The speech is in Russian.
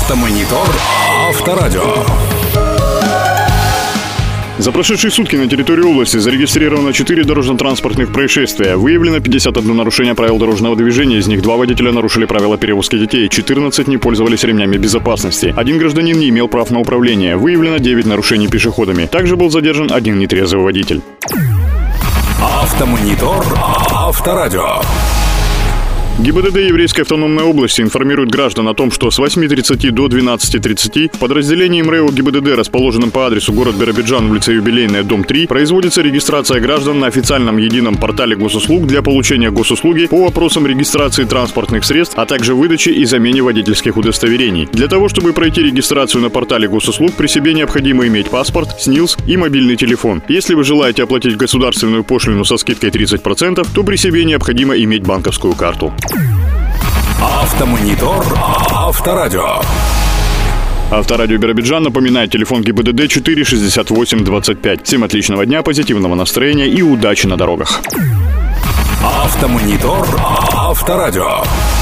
Автомонитор Авторадио. За прошедшие сутки на территории области зарегистрировано 4 дорожно-транспортных происшествия. Выявлено 51 нарушение правил дорожного движения, из них 2 водителя нарушили правила перевозки детей, 14 не пользовались ремнями безопасности. 1 гражданин не имел прав на управление. Выявлено 9 нарушений пешеходами. Также был задержан 1 нетрезвый водитель. Автомонитор Авторадио. ГИБДД Еврейской автономной области информирует граждан о том, что с 8:30 до 12:30 в подразделении МРЭО ГИБДД, расположенном по адресу город Биробиджан, улица Юбилейная, дом 3, производится регистрация граждан на официальном едином портале госуслуг для получения госуслуги по вопросам регистрации транспортных средств, а также выдачи и замене водительских удостоверений. Для того, чтобы пройти регистрацию на портале госуслуг, при себе необходимо иметь паспорт, СНИЛС и мобильный телефон. Если вы желаете оплатить государственную пошлину со скидкой 30%, то при себе необходимо иметь банковскую карту. Автомонитор Авторадио. Авторадио Биробиджан напоминает: телефон ГИБДД 4 68 25. Всем отличного дня, позитивного настроения и удачи на дорогах. Автомонитор Авторадио.